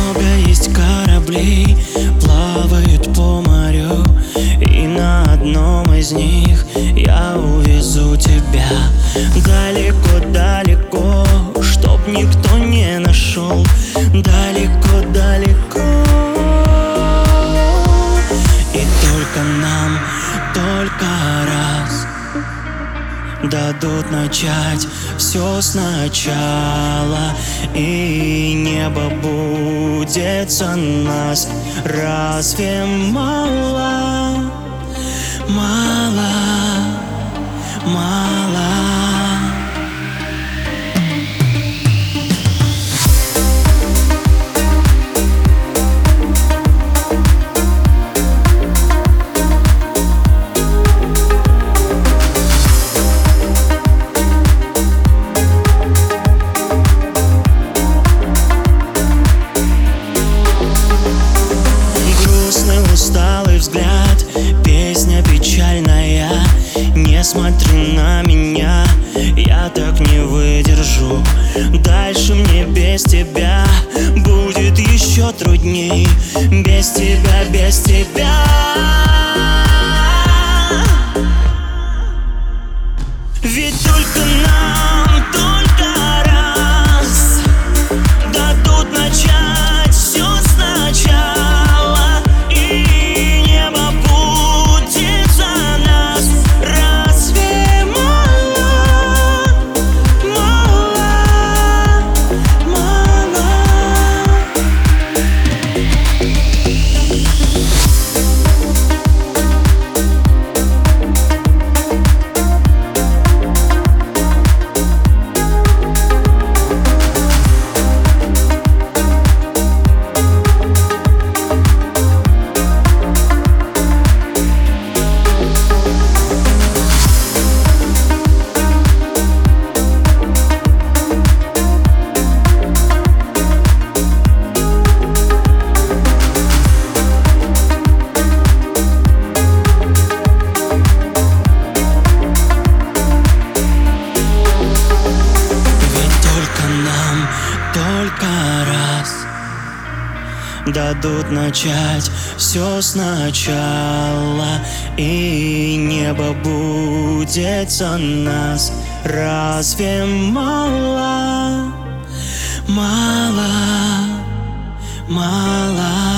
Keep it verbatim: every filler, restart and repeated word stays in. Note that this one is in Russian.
много есть кораблей, плавают по морю, и на одном из них я увезу тебя далеко-далеко, чтоб никто не нашел. Далеко-далеко. И только нам, только раз дадут начать все сначала, и небо будет за нас. Разве мало, мало, мало? Усталый взгляд, песня печальная. Не смотри на меня, я так не выдержу. Дальше мне без тебя будет еще трудней. Без тебя, без тебя. Ведь только нам, только раз дадут начать все сначала, и небо будет за нас. Разве мало, мало, мало? Только раз дадут начать все сначала, и небо будет за нас. Разве мало, мало, мало?